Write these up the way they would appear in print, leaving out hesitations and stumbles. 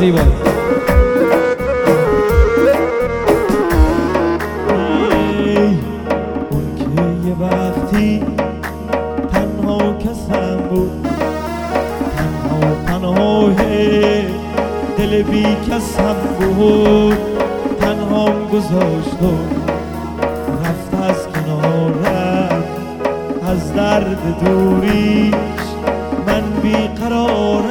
زیبا. اون که یه وقتی تنها کسم بود، تنها دل بی کسم بود، تنهام گذاشت و رفت از کنارم، از درد دوریش من بیقرارم.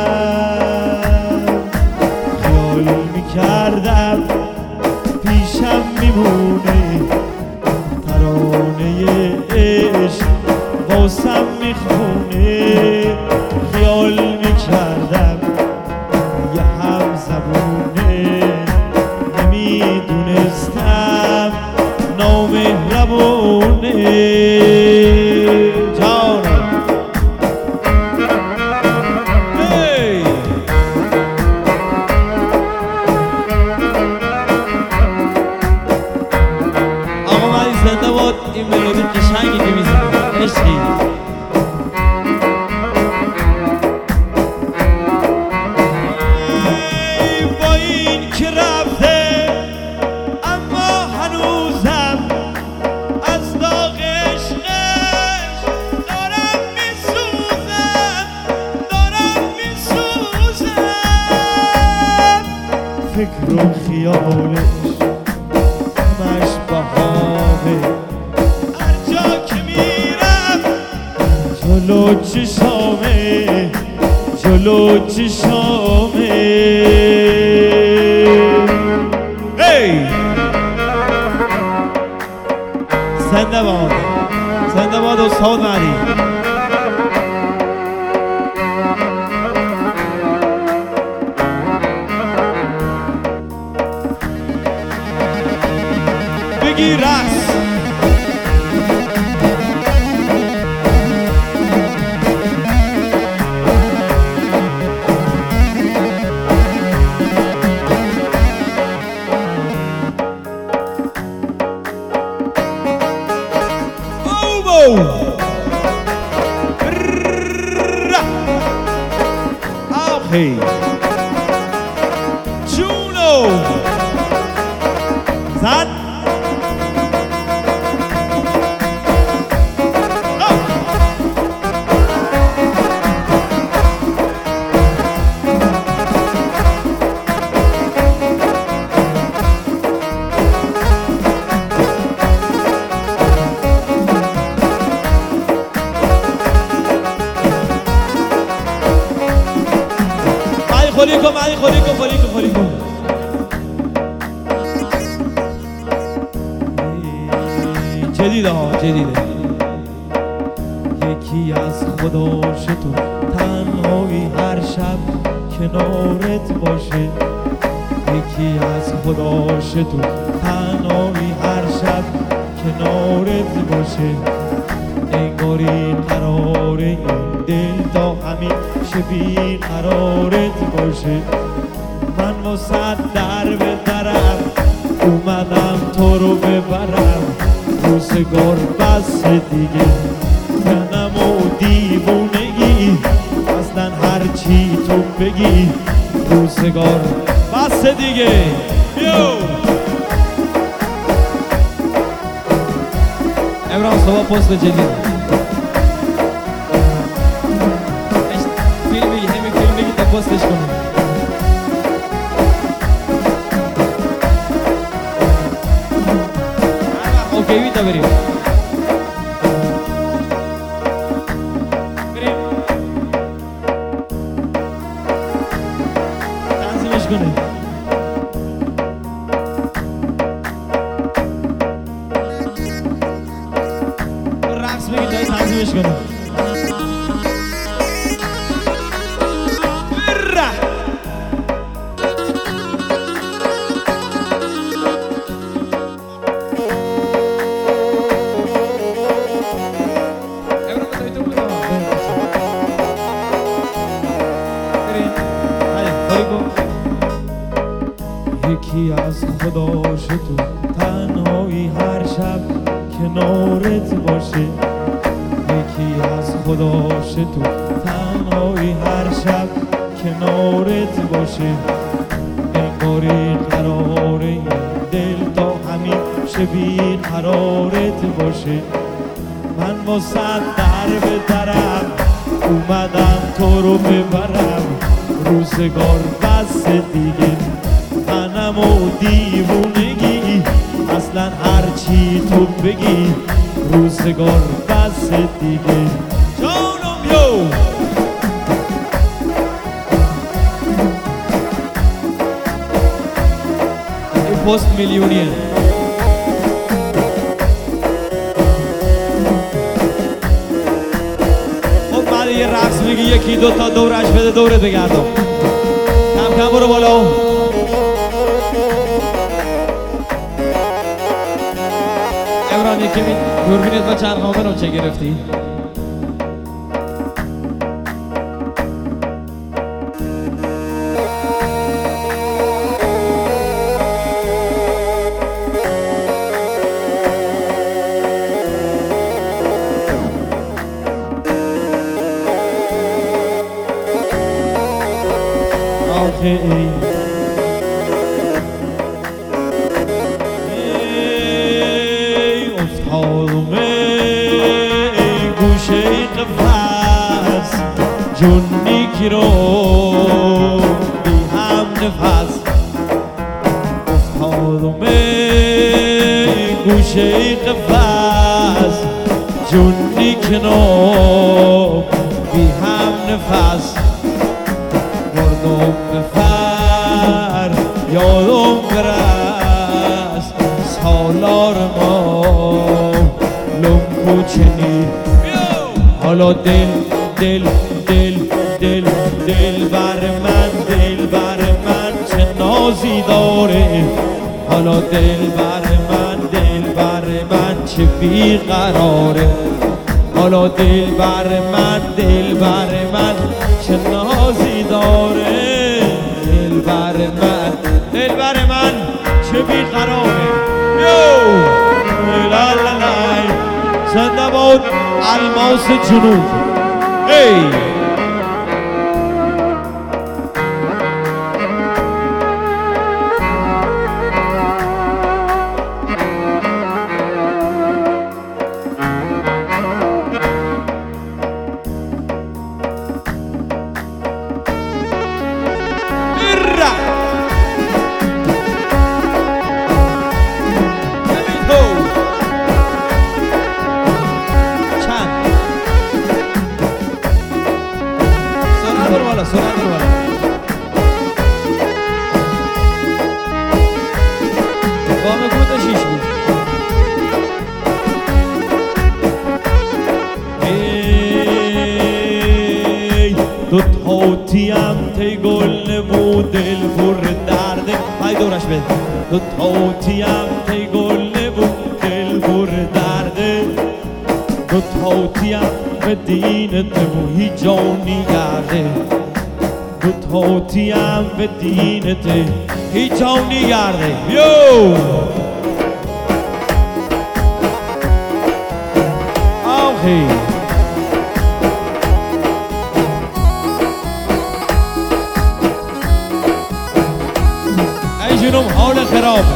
خیال میکردم پیشم میمونه، ترانه عشق واسم میخونه. خیال میکردم یه هم زبونه، نمیدونستم نامهربونه. این ملودی قشنگی که میزنه عشقی. با این که رفته اما هنوزم از داغ عشقش دارم میسوزم، دارم میسوزم. فکر و خیالش همش بهاره، جلو چشامه، جلو چشامه. هی زنده باد، زنده باد استاد مهدی. بگی رقص. Hey, Juno, Zan. خلیکو جدیده ها، جدیده. یکی از خداش تو تنهایی هر شب کنارت باشه، یکی از خداش تو تنهایی هر شب کنارت باشه. انگاری قراره این دل تا همیشه بی قرارت باشه. من واسه در به درم اومدم تو رو ببرم، روزگار بس دیگه تنم و دیوونگی، اصلا هر چی تو بگی روزگار بس دیگه. امران صبح پست جدید فیلمی، همین فیلمی که تا پستش کنم. اوکی بیتا بریم تنظیمش کنه. رقص بگید دایی تنظیمش کنه. یکی از خداش تو تنهایی هر شب کنارت باشه، یکی از خداش تو تنهایی هر شب کنارت باشه انگاری قرار این دل تا همیشه بی قرارت باشه من واسه در به درم اومدم تو رو ببرم روزگار بس دیگه منم و دیوونگی اصلا هرچی تو بگی روزگار بس دیگه جانم یو پست میلیونیه خب بعد یه رقص میگی یکی دو تا دورش بده دورت بگردم کم کم برو بالا عمران یکی دوربینت و چند خامه رو چه گرفتی؟ ای افتادم ای گوشه قفس جونی کی رو بی هم نفس افتادم ای گوشه قفس جونی کنو بی هم نفس مردم بفر یادم برست سالار ما لنگو چنی حالا دل بر من چه نازی داره حالا دل بر من چه بیقراره حالا دل بر من چه نازی داره دل بر من چه بیقراره یو لا لا لا زنده باد الماس جنوب ای دو تاوتیم تی گل نمو دل پر درده های دورش بده دو تاوتیم تی گل نمو دل پر درده دو تاوتیم به دینت نمو هی جانی گرده دو تاوتیم به دینت هی جانی گرده یو آخی جنوب حال خراب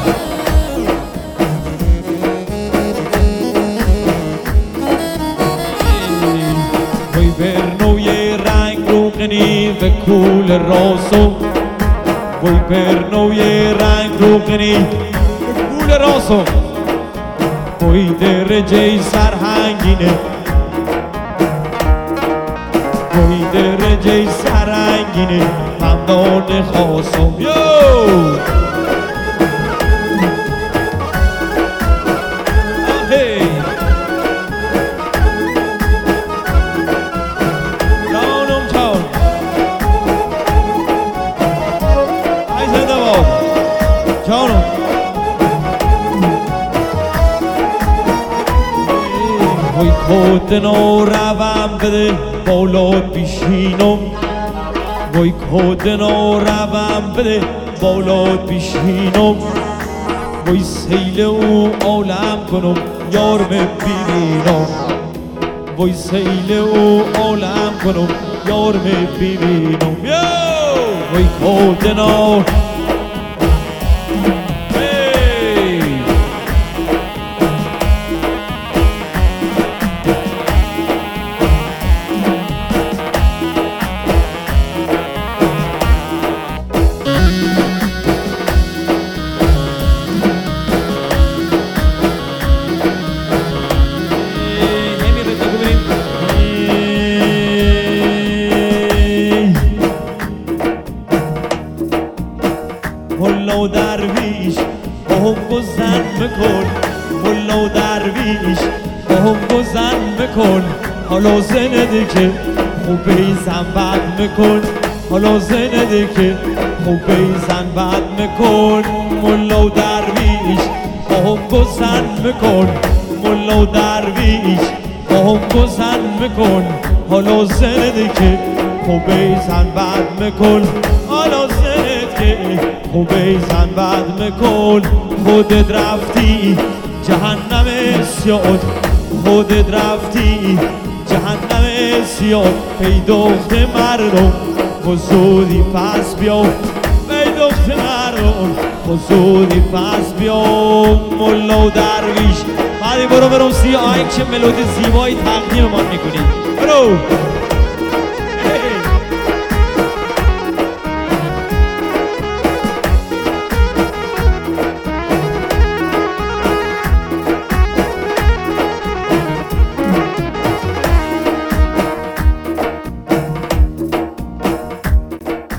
وی برنوی رنگ روغنی و کول راسو وی برنوی رنگ روغنی و کول راسو وی درجه سرهنگینه وی درجه سرهنگینه همدان خاصم یو وی کودن و روم بده بالا بیشینم وی کودن و روم بده بالا بیشینم وی سیل او عالم کنم یار ببینم وی سیل او عالم کنم یار ببینم وی کودنا ملا و درویش با هم گذن بکن ملا و درویش با هم گذن بکن حالا زنده که خوبه زن بد میکن حالا زنده که خوبه زن بد میکن ملا و درویش با هم گذن بکن ملا و درویش با هم گذن میکن حالا زنده که خوبه زن بد میکن حالا زنده که خوبه زن بد میکن خودت رفتی جهنم سیاد خودت رفتی جهنم سیاد پی دخت مردم بزودی پس بیا پی دخت مردم بزودی پس بیا ملا و درویش هری برو سی آهنگ چه ملودی زیبایی تقدیم ما میکنی برو